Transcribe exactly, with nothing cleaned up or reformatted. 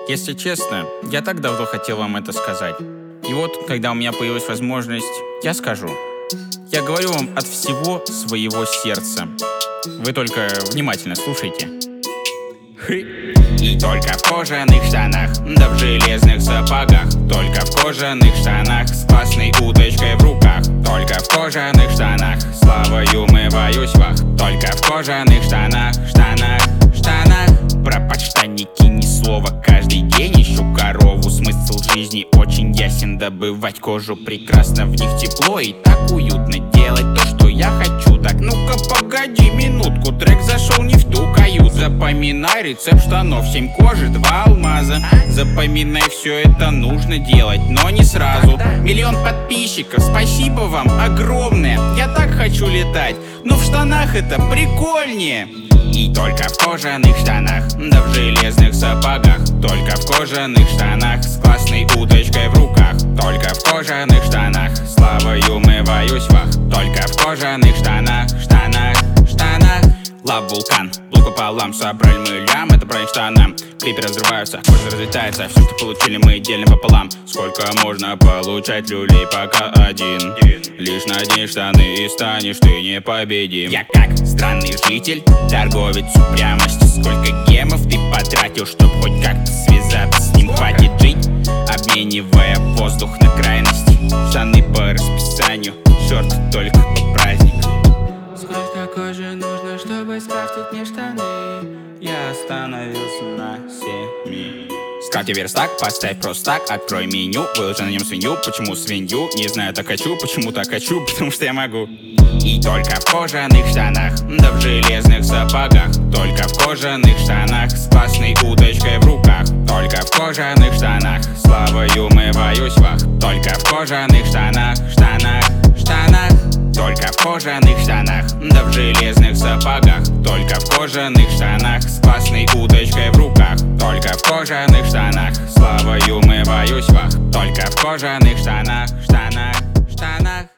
Если честно, я так давно хотел вам это сказать. И вот, когда у меня появилась возможность, я скажу. Я говорю вам от всего своего сердца. Вы только внимательно слушайте. И только в кожаных штанах, да в железных сапогах. Только в кожаных штанах с классной удочкой в руках. Только в кожаных штанах славою умываюсь вах. Только в кожаных штанах, штанах, штанах. Про подштанники ни слова, каждый день ищу корову. Смысл жизни очень ясен, добывать кожу прекрасно. В них тепло и так уютно, делать то, что я хочу. Так, ну-ка погоди минутку, трек зашел не в ту каюту. Запоминай рецепт штанов, семь кожи, два алмаза. Запоминай, все это нужно делать, но не сразу. Миллион подписчиков, спасибо вам огромное. Я так хочу летать, но в штанах это прикольнее. И только в кожаных штанах, да в железных сапогах. Только в кожаных штанах с классной удочкой в руках. Только в кожаных штанах славою умываюсь вах. Только в кожаных штанах, штанах, штанах. Лав вулкан, лук пополам, собрали мы лям, это проект штанам. Клипы разрываются, кожа разлетается, все, что получили, мы делим пополам. Сколько можно получать люлей, пока один. Лишь надень штаны и станешь ты непобедим. Я как странный житель, торговец упрямости. Сколько гемов ты потратил, чтоб хоть как-то связаться с ним. Хватит жить, обменивая воздух на крайности. Штаны по расписанию, шорты только по праздникам. Сколько кожи нужно, чтобы скрафтить мне штаны? Я остановился на семи. Скрафти верстак, поставь просто так, открой меню, выложи на нем свинью. Почему свинью? Не знаю, так хочу. Почему так хочу? Потому что я могу. И только в кожаных штанах, да в железных сапогах. Только в кожаных штанах с классной удочкой в руках. Только в кожаных штанах славою умываюсь вах. Только в кожаных штанах, штанах, штанах. Только в кожаных штанах, да в железных сапогах. Только в кожаных штанах с классной удочкой в руках. Только в кожаных штанах славою умываюсь вах. Только в кожаных штанах, штанах, штанах.